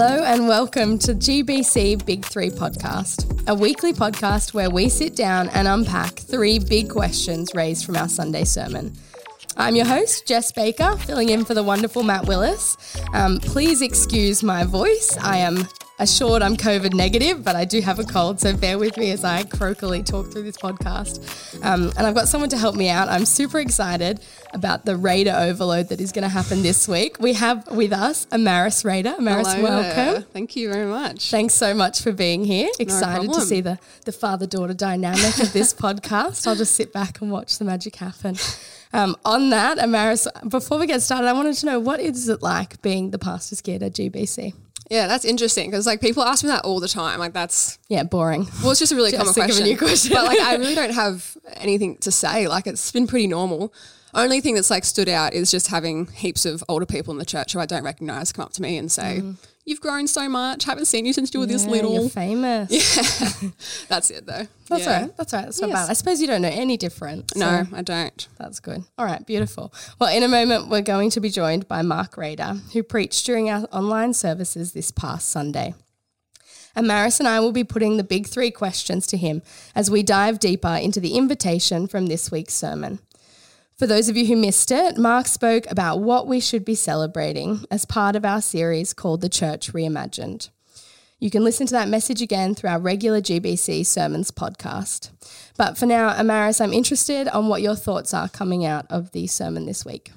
Hello and welcome to GBC Big 3 Podcast, a weekly podcast where we sit down and unpack 3 big questions raised from our Sunday sermon. I'm your host, Jess Baker, filling in for the wonderful Matt Willis. Please excuse my voice. I am assured I'm COVID negative, but I do have a cold, so bear with me as I croakily talk through this podcast. And I've got someone to help me out. I'm super excited about the Raider overload that is going to happen this week. We have with us Amaris Raider. Amaris, hello welcome. there. Thank you very much. Thanks so much for being here. Excited No to see the father-daughter dynamic of this podcast. I'll just sit back and watch the magic happen. On that, Amaris, before we get started, I wanted to know, what is it like being the pastor's kid at GBC? Yeah, that's interesting because people ask me that all the time. That's boring. Well, it's just a really common think question. of a new question. But I really don't have anything to say. It's been pretty normal. Only thing that's stood out is just having heaps of older people in the church who I don't recognise come up to me and say, "You've grown so much. Haven't seen you since you were this little." You're famous. Yeah, that's it though. That's all right. That's all right. That's not bad. I suppose you don't know any different. So no, I don't. That's good. All right, beautiful. Well, in a moment, we're going to be joined by Mark Raider, who preached during our online services this past Sunday. And Maris and I will be putting the big 3 questions to him as we dive deeper into the invitation from this week's sermon. For those of you who missed it, Mark spoke about what we should be celebrating as part of our series called The Church Reimagined. You can listen to that message again through our regular GBC Sermons podcast. But for now, Amaris, I'm interested on what your thoughts are coming out of the sermon this week.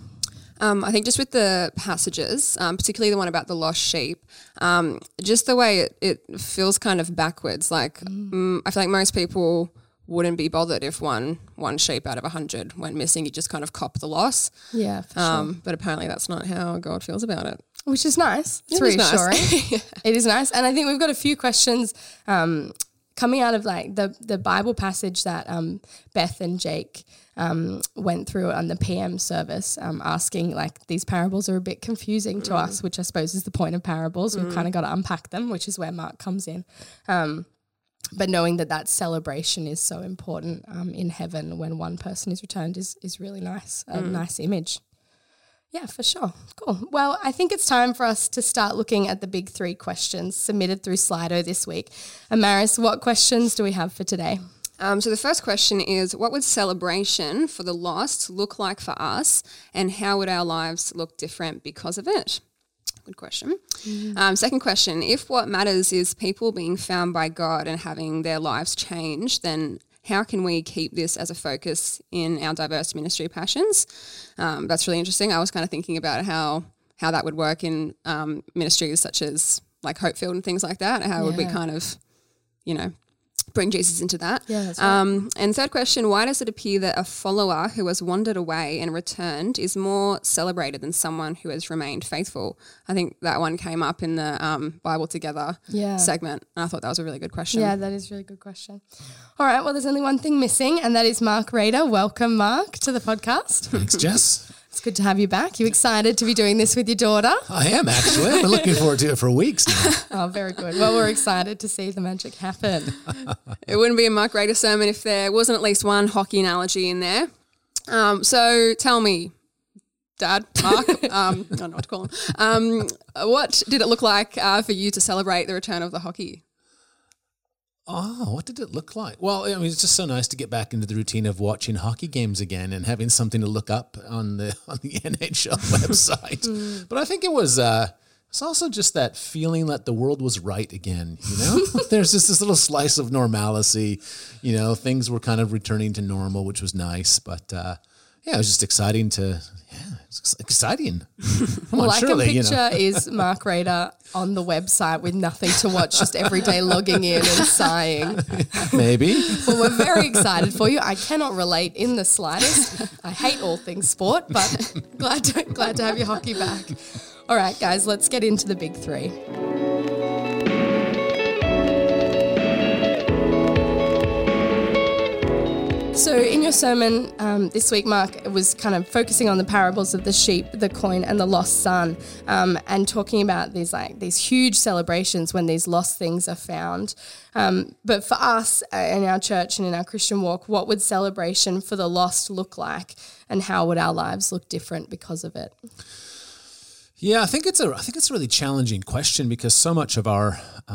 I think just with the passages, particularly the one about the lost sheep, just the way it feels kind of backwards. I feel like most people wouldn't be bothered if one sheep out of 100 went missing. You just kind of cop the loss. Yeah, for sure. But apparently that's not how God feels about it. Which is nice. It's reassuring. Nice. It is nice. And I think we've got a few questions coming out of the Bible passage that Beth and Jake went through on the PM service, asking these parables are a bit confusing to us, which I suppose is the point of parables. We've kind of got to unpack them, which is where Mark comes in. But knowing that celebration is so important in heaven when one person is returned is really nice, a nice image. Yeah, for sure. Cool. Well, I think it's time for us to start looking at the big 3 questions submitted through Slido this week. Amaris, what questions do we have for today? So the first question is, what would celebration for the lost look like for us, and how would our lives look different because of it? Good question. Second question, if what matters is people being found by God and having their lives changed, then how can we keep this as a focus in our diverse ministry passions? That's really interesting. I was kind of thinking about how that would work in ministries such as Hopefield and things like that, how would we kind of, bring Jesus into that. Yeah, that's right. And third question, why does it appear that a follower who has wandered away and returned is more celebrated than someone who has remained faithful? I think that one came up in the Bible Together segment, and I thought that was a really good question. Yeah, that is a really good question. All right, well, there's only one thing missing, and that is Mark Raider. Welcome, Mark, to the podcast. Thanks, Jess. It's good to have you back. You excited to be doing this with your daughter? I am, actually. I've been looking forward to it for weeks now. Oh, very good. Well, we're excited to see the magic happen. It wouldn't be a Mark Raider sermon if there wasn't at least one hockey analogy in there. So tell me, Dad, Mark, I don't know what to call him. What did it look like for you to celebrate the return of the hockey? Oh, what did it look like? Well, it's just so nice to get back into the routine of watching hockey games again and having something to look up on the NHL website. But I think it was it's also just that feeling that the world was right again, There's just this little slice of normalcy, things were kind of returning to normal, which was nice. But it was just exciting it's exciting. Come on, I surely, can picture is Mark Raider on the website with nothing to watch, just every day logging in and sighing. Maybe. Well, we're very excited for you. I cannot relate in the slightest. I hate all things sport, but glad to have your hockey back. All right, guys, let's get into the big 3. So in your sermon this week, Mark, it was kind of focusing on the parables of the sheep, the coin, and the lost son, and talking about these huge celebrations when these lost things are found. But for us in our church and in our Christian walk, what would celebration for the lost look like, and how would our lives look different because of it? Yeah, I think it's a really challenging question because so much of our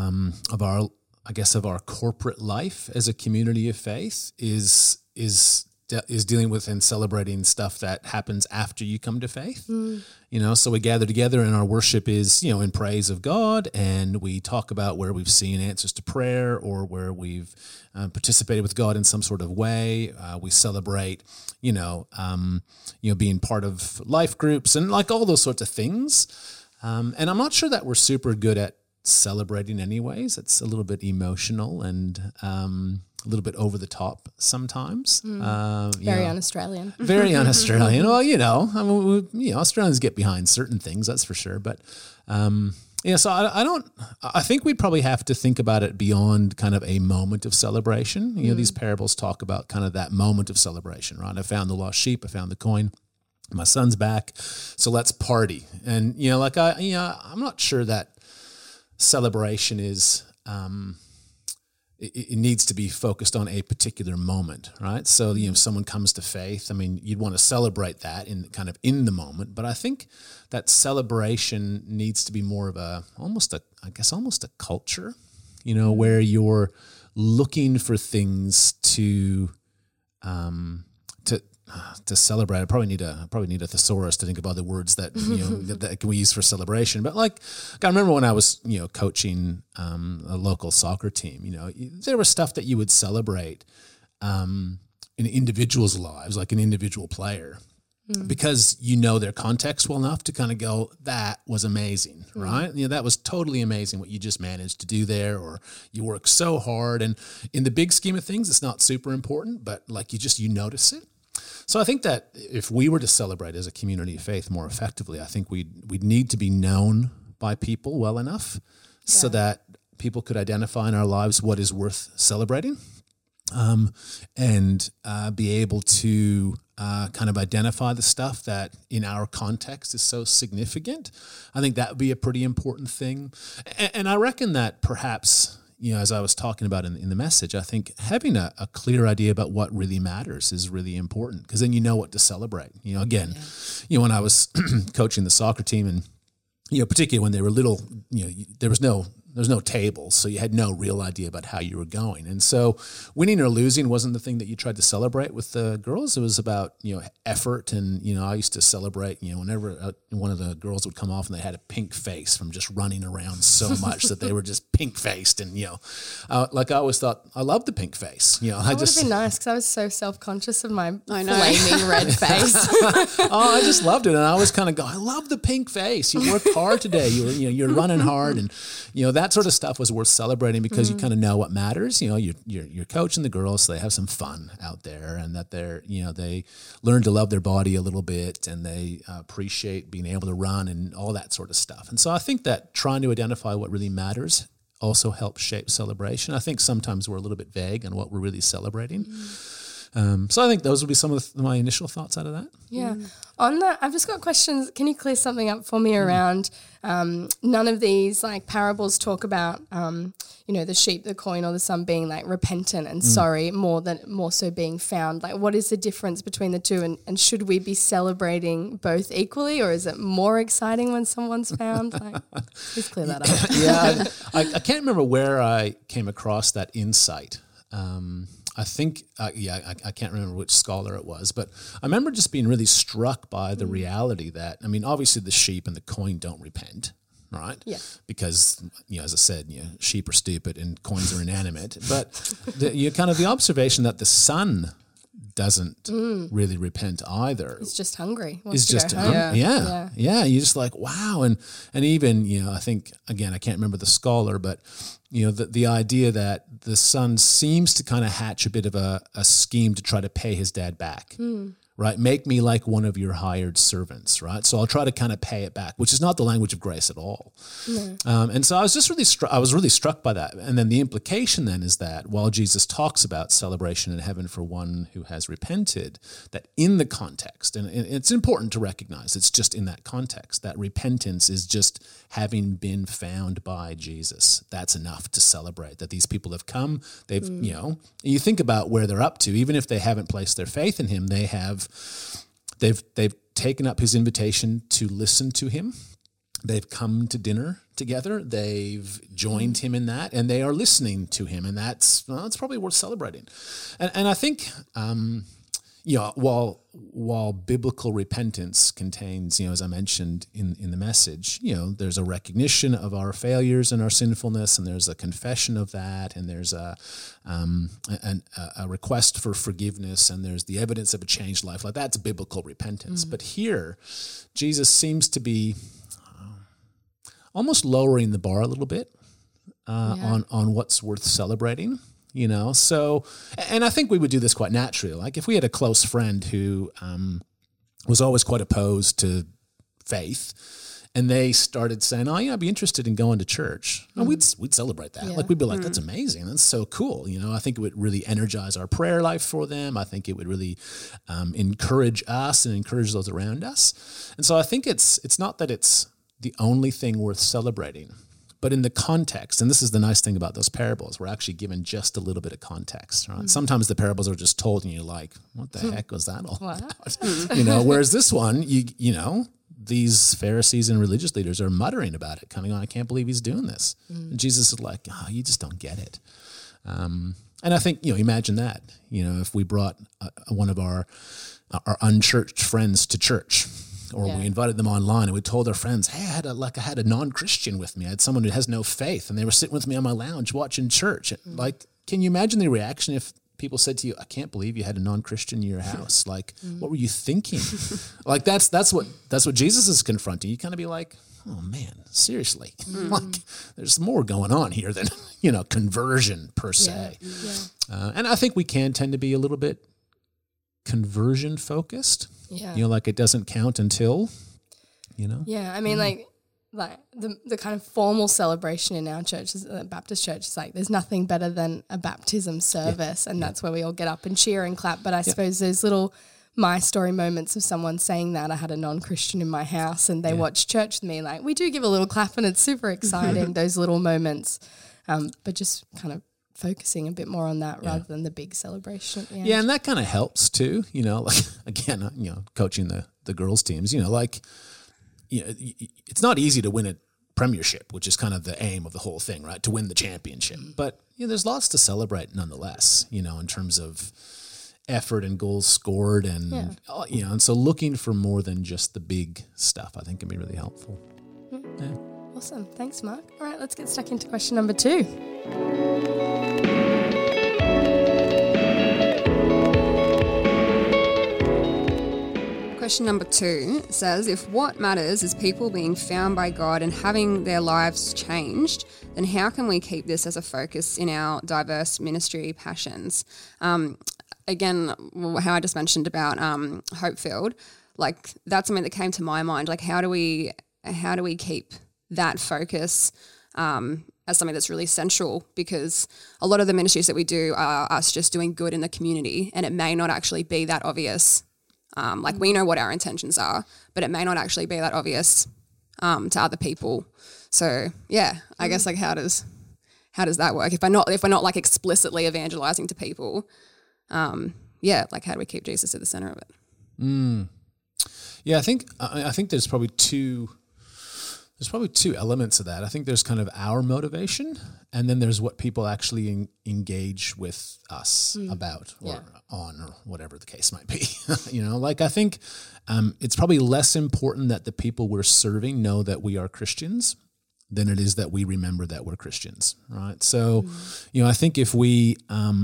corporate life as a community of faith is dealing with and celebrating stuff that happens after you come to faith. So we gather together and our worship is, in praise of God, and we talk about where we've seen answers to prayer or where we've participated with God in some sort of way. We celebrate, being part of life groups and like all those sorts of things. And I'm not sure that we're super good at celebrating anyways. It's a little bit emotional and a little bit over the top sometimes. Very un-Australian. Very un-Australian. Well, Australians get behind certain things, that's for sure. But so I think we'd probably have to think about it beyond kind of a moment of celebration. These parables talk about kind of that moment of celebration, right? I found the lost sheep, I found the coin. My son's back, so let's party. And I'm not sure that celebration is it needs to be focused on a particular moment, right? So someone comes to faith. I mean, you'd want to celebrate that in the moment, but I think that celebration needs to be more of almost a culture, where you're looking for things to celebrate. I probably need a thesaurus to think of other words that that can we use for celebration. But I remember when I was coaching a local soccer team. There was stuff that you would celebrate in individuals' lives, like an individual player, because their context well enough to kind of go, that was amazing, right? That was totally amazing what you just managed to do there, or you worked so hard. And in the big scheme of things, it's not super important, but you notice it. So I think that if we were to celebrate as a community of faith more effectively, I think we'd need to be known by people well enough so that people could identify in our lives what is worth celebrating, and be able to kind of identify the stuff that in our context is so significant. I think that would be a pretty important thing. And I reckon that perhaps, as I was talking about in the message, I think having a clear idea about what really matters is really important, because then you know what to celebrate. When I was coaching the soccer team, and particularly when they were little, there was no tables, so you had no real idea about how you were going. And so winning or losing wasn't the thing that you tried to celebrate with the girls. It was about, effort. And, I used to celebrate, whenever one of the girls would come off and they had a pink face from just running around so much that they were just pink faced. And, I always thought, I love the pink face. That would have been nice, because I was so self-conscious of my flaming red face. I just loved it. And I always kind of go, I love the pink face. You worked hard today. You're running hard. And, that sort of stuff was worth celebrating, because you kind of know what matters. You're coaching the girls, so they have some fun out there, and that they learn to love their body a little bit, and they appreciate being able to run and all that sort of stuff. And so I think that trying to identify what really matters also helps shape celebration. I think sometimes we're a little bit vague on what we're really celebrating. So I think those would be some of my initial thoughts out of that. Yeah. On that, I've just got questions. Can you clear something up for me around none of these parables talk about, the sheep, the coin, or the son being repentant and sorry more so being found. What is the difference between the two, and should we be celebrating both equally, or is it more exciting when someone's found? Please clear that up. Yeah. I can't remember where I came across that insight. I think, I can't remember which scholar it was, but I remember just being really struck by the reality that, obviously the sheep and the coin don't repent, right? Yeah. Because, as I said, sheep are stupid and coins are inanimate. But the observation that the son doesn't really repent either. It's just hungry. It's just hungry. Yeah. You're just like, wow. And even, I think, again, I can't remember the scholar, but the idea that the son seems to kind of hatch a bit of a scheme to try to pay his dad back, right? Make me like one of your hired servants, right? So I'll try to kind of pay it back, which is not the language of grace at all. Yeah. And so I was just really struck by that. And then the implication then is that while Jesus talks about celebration in heaven for one who has repented, that in the context, and it's important to recognize, it's just in that context, that repentance is just having been found by Jesus. That's enough to celebrate that these people have come. They've, you think about where they're up to, even if they haven't placed their faith in him, they've taken up his invitation to listen to him. They've come to dinner together. They've joined him in that, and they are listening to him, and that's probably worth celebrating. And I think, while biblical repentance contains, as I mentioned in the message, there's a recognition of our failures and our sinfulness, and there's a confession of that, and there's a request for forgiveness, and there's the evidence of a changed life. Like that's biblical repentance. But here, Jesus seems to be almost lowering the bar a little bit on what's worth celebrating. So, and I think we would do this quite naturally. Like if we had a close friend who was always quite opposed to faith, and they started saying, "Oh, I'd be interested in going to church," we'd celebrate that. Like we'd be like, "That's amazing. That's so cool." I think it would really energize our prayer life for them. I think it would really encourage us and encourage those around us. And so I think it's not that it's the only thing worth celebrating, but in the context, and this is the nice thing about those parables, we're actually given just a little bit of context, right? Sometimes the parables are just told and you're like, what the heck was that all about? Whereas this one, these Pharisees and religious leaders are muttering about it, coming on, I can't believe he's doing this. And Jesus is like, you just don't get it. And I think, imagine that, if we brought one of our unchurched friends to church, or we invited them online and we told our friends, hey, I had a non-Christian with me. I had someone who has no faith, and they were sitting with me on my lounge watching church. Like, can you imagine the reaction if people said to you, I can't believe you had a non-Christian in your house. Like, what were you thinking? Like, that's what Jesus is confronting. You kind of be like, oh man, seriously. Like, there's more going on here than, conversion per se. And I think we can tend to be a little bit conversion focused. Like it doesn't count until, I mean, like the kind of formal celebration in our church, the Baptist church, is like there's nothing better than a baptism service, and that's where we all get up and cheer and clap. But I suppose those little my story moments of someone saying that I had a non-Christian in my house and they watched church with me, like we do give a little clap, and it's super exciting, those little moments, but just kind of focusing a bit more on that rather than the big celebration at the end. Yeah, and that kind of helps too, like again, coaching the girls teams, it's not easy to win a premiership, which is kind of the aim of the whole thing, right? To win the championship. But there's lots to celebrate nonetheless, in terms of effort and goals scored and and so looking for more than just the big stuff, I think can be really helpful. Yeah. Awesome. Thanks, Mark. All right, let's get stuck into question number 2. Question number 2 says, if what matters is people being found by God and having their lives changed, then how can we keep this as a focus in our diverse ministry passions? Again, how I just mentioned about Hopefield, like that's something that came to my mind. Like how do we keep that focus as something that's really central, because a lot of the ministries that we do are us just doing good in the community, and it may not actually be that obvious. Like we know what our intentions are, but it may not actually be that obvious to other people. So yeah, I guess like how does that work? If we're not like explicitly evangelizing to people, like how do we keep Jesus at the center of it? Yeah, I think there's probably two elements of that. I think there's kind of our motivation, and then there's what people actually engage with us about or on, or whatever the case might be. Like I think it's probably less important that the people we're serving know that we are Christians than it is that we remember that we're Christians, right? So, I think if we,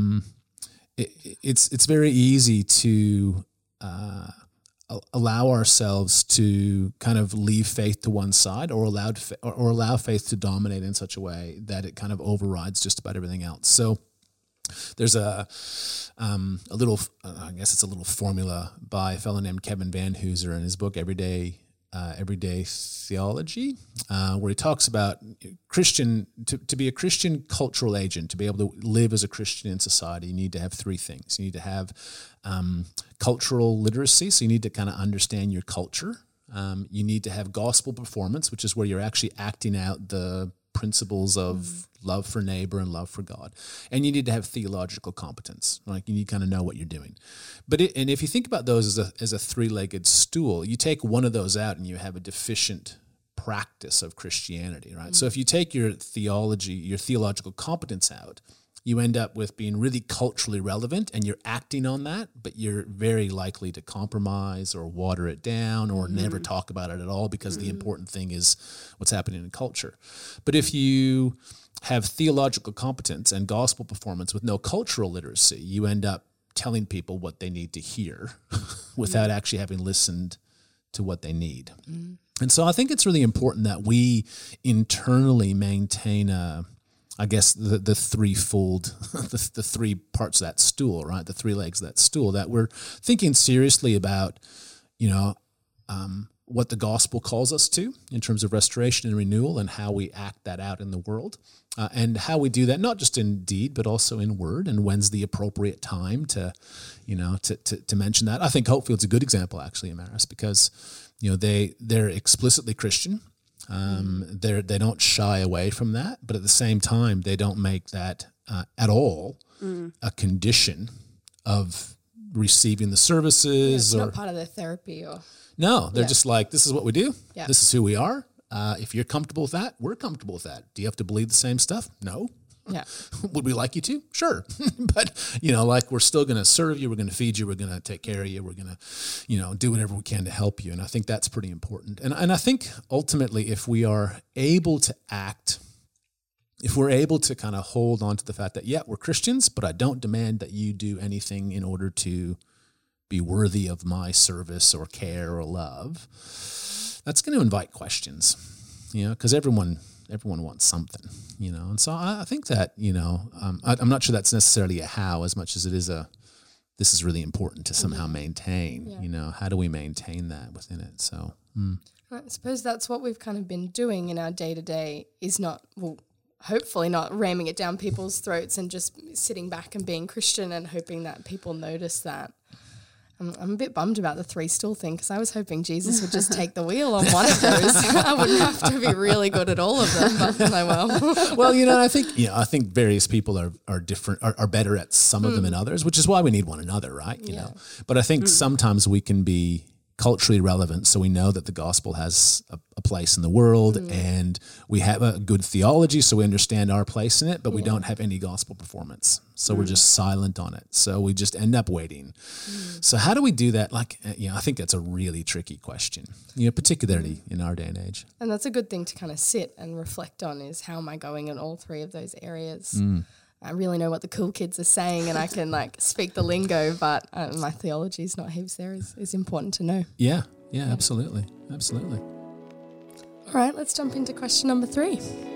it's very easy to allow ourselves to kind of leave faith to one side, or allow faith to dominate in such a way that it kind of overrides just about everything else. So there's a little, I guess it's a little formula by a fellow named Kevin Van Hooser in his book Everyday Theology, where he talks about to be a Christian cultural agent, to be able to live as a Christian in society, you need to have 3 things. You need to have cultural literacy, so you need to kind of understand your culture. You need to have gospel performance, which is where you're actually acting out the principles of love for neighbor and love for God. And you need to have theological competence. Like you need to kind of know what you're doing. And if you think about those as a 3-legged stool, you take one of those out and you have a deficient practice of Christianity, right? So if you take your theology, your theological competence out, you end up with being really culturally relevant and you're acting on that, but you're very likely to compromise or water it down or never talk about it at all because the important thing is what's happening in culture. But if you have theological competence and gospel performance with no cultural literacy, you end up telling people what they need to hear without actually having listened to what they need. And so I think it's really important that we internally maintain the threefold, the three parts of that stool, right? The three legs of that stool, that we're thinking seriously about, what the gospel calls us to in terms of restoration and renewal and how we act that out in the world. And how we do that, not just in deed, but also in word, and when's the appropriate time to mention that. I think Hopefield's a good example, actually, Amaris, because, they're explicitly Christian. They don't shy away from that, but at the same time, they don't make that at all a condition of receiving the services. It's not part of their therapy or... No, they're just like, this is what we do. Yeah. This is who we are. If you're comfortable with that, we're comfortable with that. Do you have to believe the same stuff? No. Yeah. Would we like you to? Sure. But, we're still going to serve you. We're going to feed you. We're going to take care of you. We're going to, do whatever we can to help you. And I think that's pretty important. And I think ultimately, if we are able to act, if we're able to kind of hold on to the fact that, we're Christians, but I don't demand that you do anything in order to be worthy of my service or care or love, that's going to invite questions, because everyone wants something, and so I think that, I'm not sure that's necessarily a how as much as it is this is really important to somehow maintain, how do we maintain that within it? So I suppose that's what we've kind of been doing in our day-to-day, is hopefully not ramming it down people's throats and just sitting back and being Christian and hoping that people notice that. I'm a bit bummed about the three-stool thing, because I was hoping Jesus would just take the wheel on one of those. I wouldn't have to be really good at all of them, but oh well. Well, I think various people are different, are better at some of them than others, which is why we need one another, right? You know, but I think sometimes we can be culturally relevant, so we know that the gospel has a place in the world, and we have a good theology, so we understand our place in it, but we don't have any gospel performance, so we're just silent on it, so we just end up waiting. So how do we do that? I think that's a really tricky question, particularly in our day and age. And that's a good thing to kind of sit and reflect on, is how am I going in all three of those areas? I really know what the cool kids are saying, and I can speak the lingo, but my theology is not heaps there is important to know. Yeah, absolutely. All right, let's jump into question number 3.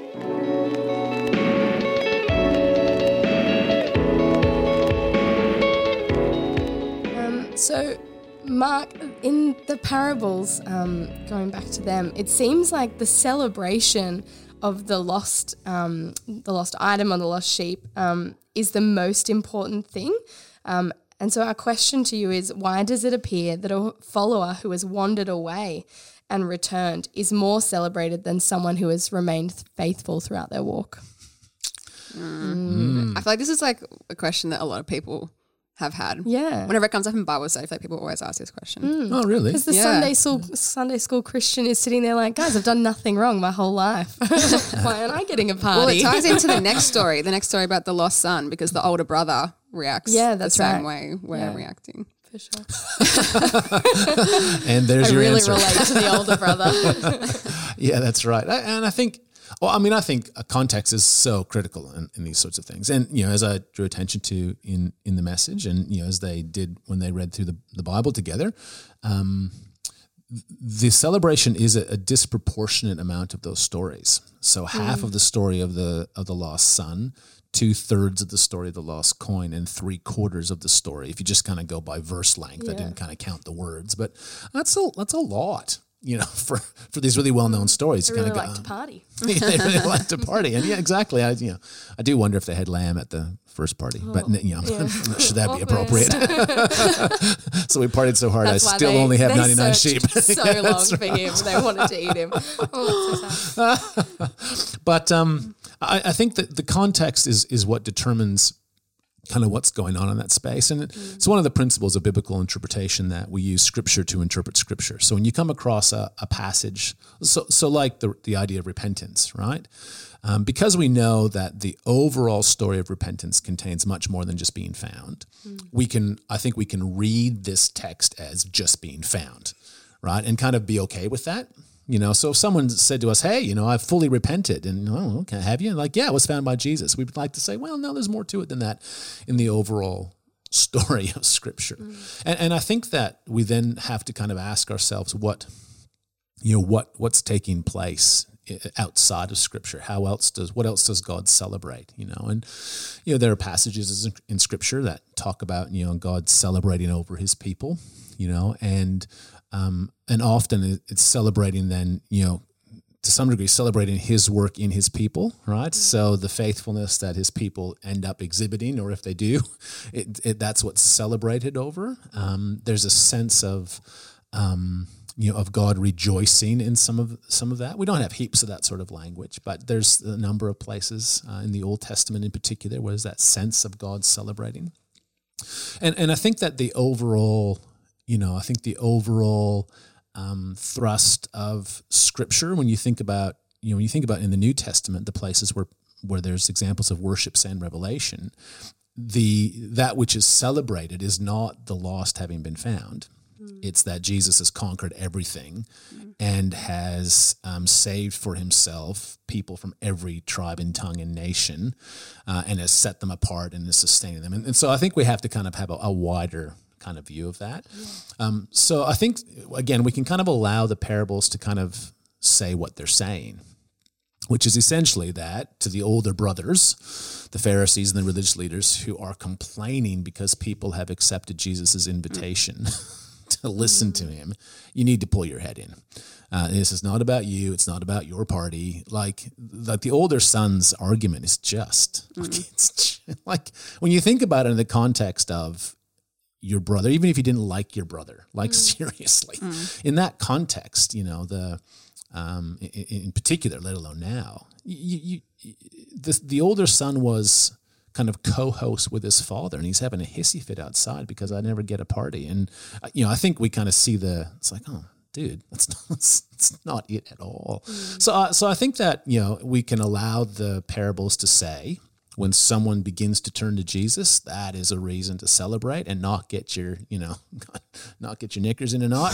So, Mark, in the parables, going back to them, it seems like the celebration of the lost item or the lost sheep is the most important thing. And so our question to you is, why does it appear that a follower who has wandered away and returned is more celebrated than someone who has remained faithful throughout their walk? I feel like this is a question that a lot of people have had. Yeah. Whenever it comes up in Bible study, I feel like people always ask this question. Oh, really? Because the Sunday school Christian is sitting there like, guys, I've done nothing wrong my whole life. Why aren't I getting a party? Well, it ties into the next story about the lost son, because the older brother reacts the same way we're reacting. For sure. And there's your answer. I really relate to the older brother. Yeah, that's right. I think a context is so critical in these sorts of things. And, as I drew attention to in the message, and, as they did when they read through the Bible together, the celebration is a disproportionate amount of those stories. So half of the story of the lost son, 2/3 of the story of the lost coin, and 3/4 of the story, if you just kind of go by verse length. I didn't kind of count the words, but that's a lot. For these really well-known stories. They really like to party. They really like to party. And exactly. I do wonder if they had lamb at the first party, but should that be appropriate? So we partied so hard, That's I still only have 99 sheep. So long for him. They wanted to eat him. Oh, that's so sad. But I think that the context is what determines kind of what's going on in that space. And it's one of the principles of biblical interpretation that we use Scripture to interpret Scripture. So when you come across a passage, so like the idea of repentance, right? Because we know that the overall story of repentance contains much more than just being found, I think we can read this text as just being found, right? And kind of be okay with that. So if someone said to us, hey, I've fully repented, and, oh, okay, have you? Like, yeah, it was found by Jesus. We'd like to say, well, no, there's more to it than that in the overall story of Scripture. And I think that we then have to kind of ask ourselves what's taking place outside of Scripture. What else does God celebrate? And there are passages in Scripture that talk about God celebrating over His people, and often it's celebrating then, to some degree, celebrating His work in His people, right? So the faithfulness that His people end up exhibiting, or if they do, that's what's celebrated over. There's a sense of God rejoicing in some of that. We don't have heaps of that sort of language, but there's a number of places in the Old Testament in particular where there's that sense of God celebrating. And I think that the overall thrust of Scripture, when you think about in the New Testament, the places where there's examples of worships and revelation, that which is celebrated is not the lost having been found. It's that Jesus has conquered everything and has saved for Himself people from every tribe and tongue and nation, and has set them apart and is sustaining them. And so I think we have to kind of have a wider kind of view of that. So I think, again, we can kind of allow the parables to kind of say what they're saying, which is essentially that to the older brothers, the Pharisees and the religious leaders who are complaining because people have accepted Jesus' invitation to listen to Him, you need to pull your head in. This is not about you. It's not about your party. Like the older son's argument is just it's like when you think about it in the context of your brother, even if you didn't like your brother, seriously, in that context, in particular, let alone now, the older son was kind of co-host with his father, and he's having a hissy fit outside because I never get a party. And I think we kind of see it's like, oh, dude, that's not it at all. So I think that we can allow the parables to say, when someone begins to turn to Jesus, that is a reason to celebrate and not get your knickers in a knot,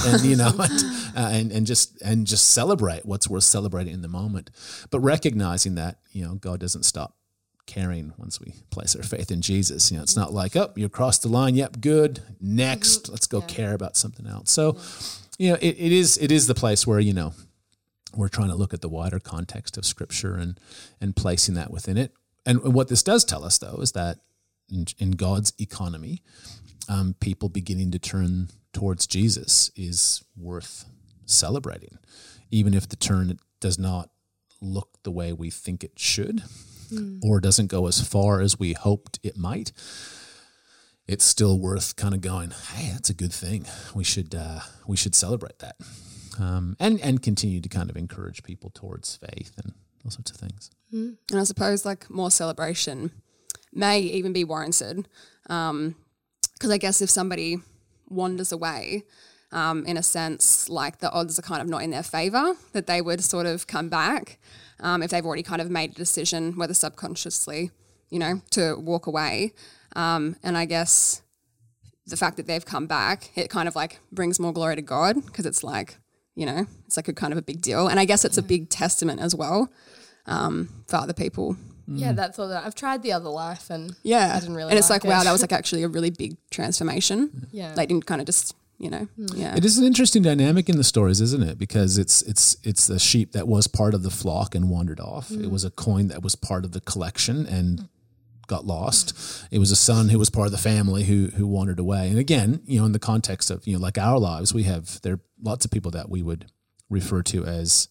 and and just celebrate what's worth celebrating in the moment. But recognizing that God doesn't stop caring once we place our faith in Jesus. It's not like, oh, you crossed the line. Yep, good. Next, let's go care about something else. So, it is the place where we're trying to look at the wider context of Scripture and placing that within it. And what this does tell us, though, is that in God's economy, people beginning to turn towards Jesus is worth celebrating, even if the turn does not look the way we think it should, or doesn't go as far as we hoped it might. It's still worth kind of going, hey, that's a good thing. We should celebrate that, and continue to kind of encourage people towards faith and all sorts of things. And I suppose more celebration may even be warranted, because I guess if somebody wanders away, in a sense, the odds are kind of not in their favor that they would sort of come back, if they've already kind of made a decision, whether subconsciously, to walk away. And I guess the fact that they've come back, it kind of brings more glory to God, because it's it's a kind of a big deal. And I guess it's a big testament as well, for other people. Yeah, that's all that. I've tried the other life and I didn't really and it's like it. wow, that was actually a really big transformation. Yeah. They didn't kind of just, It is an interesting dynamic in the stories, isn't it? Because it's the sheep that was part of the flock and wandered off. It was a coin that was part of the collection and got lost. It was a son who was part of the family who wandered away. And again, in the context of, like our lives, there are lots of people that we would refer to as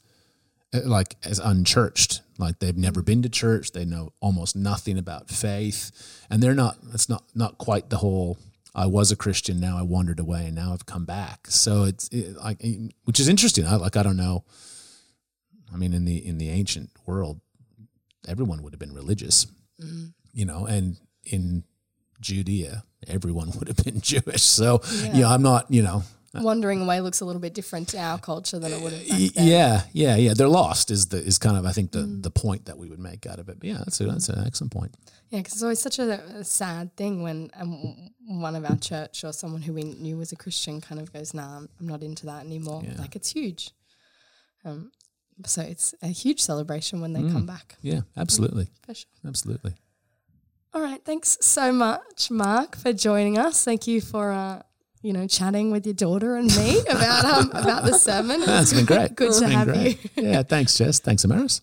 unchurched, like they've never been to church, they know almost nothing about faith, and it's not quite the whole I was a Christian, now I wandered away and now I've come back. So which is interesting. I don't know. I mean, in the ancient world, everyone would have been religious, and in Judea, everyone would have been Jewish. So, I'm not, Wandering away looks a little bit different to our culture than it would have back then. Yeah. They're lost is kind of, I think, the point that we would make out of it. But yeah, that's an excellent point. Yeah, because it's always such a sad thing when one of our church or someone who we knew was a Christian kind of goes, nah, I'm not into that anymore. Yeah. Like, it's huge. So it's a huge celebration when they come back. Yeah, absolutely. For sure. Absolutely. All right. Thanks so much, Mark, for joining us. Thank you for, chatting with your daughter and me about the sermon. That's been great. Good to have you. Yeah, thanks, Jess. Thanks, Amaris.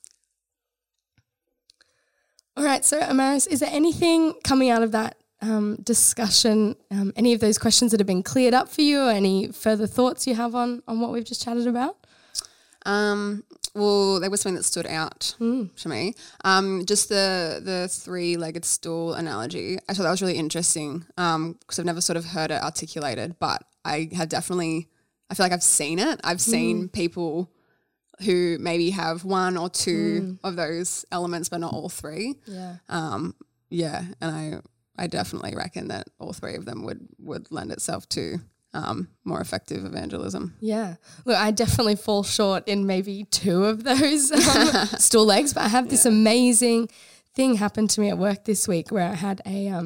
All right. So, Amaris, is there anything coming out of that discussion, any of those questions that have been cleared up for you, or any further thoughts you have on what we've just chatted about? Well, there was something that stood out to me. Just the three-legged stool analogy. I thought that was really interesting because I've never sort of heard it articulated, but I feel like I've seen it. I've seen people who maybe have one or two of those elements, but not all three. Yeah. And I definitely reckon that all three of them would lend itself to more effective evangelism. Yeah. Look, I definitely fall short in maybe two of those stool legs, but I have this amazing thing happen to me at work this week where I had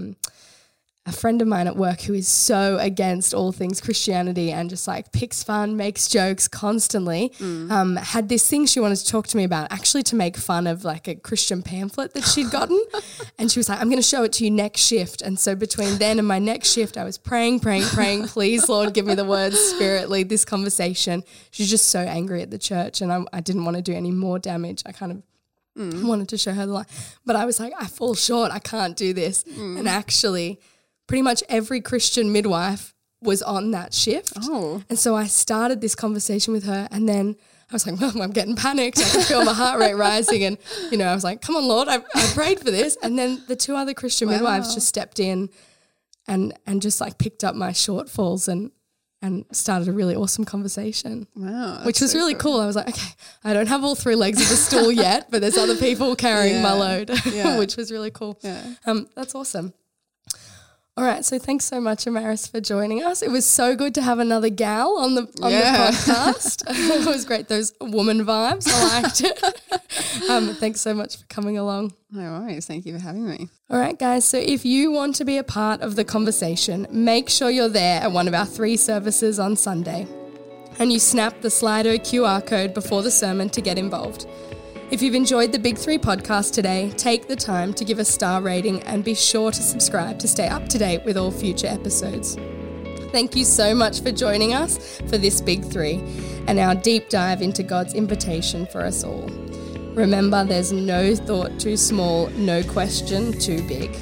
a friend of mine at work who is so against all things Christianity and just like picks fun, makes jokes constantly, had this thing she wanted to talk to me about, actually to make fun of like a Christian pamphlet that she'd gotten. And she was like, I'm going to show it to you next shift. And so between then and my next shift, I was praying, please, Lord, give me the words, Spirit, lead this conversation. She's just so angry at the church and I didn't want to do any more damage. I kind of wanted to show her the light. But I was like, I fall short. I can't do this. And actually pretty much every Christian midwife was on that shift. Oh. And so I started this conversation with her and then I was like, well, I'm getting panicked. I can feel my heart rate rising. And, I was like, come on, Lord, I prayed for this. And then the two other Christian midwives just stepped in and just like picked up my shortfalls and started a really awesome conversation. Wow. Which was really cool. I was like, okay, I don't have all three legs of the stool yet, but there's other people carrying my load, which was really cool. Yeah. That's awesome. All right, so thanks so much, Amaris, for joining us. It was so good to have another gal on the podcast. It was great, those woman vibes. I liked it. Thanks so much for coming along. No worries. Thank you for having me. All right, guys, so if you want to be a part of the conversation, make sure you're there at one of our 3 services on Sunday. And you snap the Slido QR code before the sermon to get involved. If you've enjoyed the Big 3 podcast today, take the time to give a star rating and be sure to subscribe to stay up to date with all future episodes. Thank you so much for joining us for this Big 3 and our deep dive into God's invitation for us all. Remember, there's no thought too small, no question too big.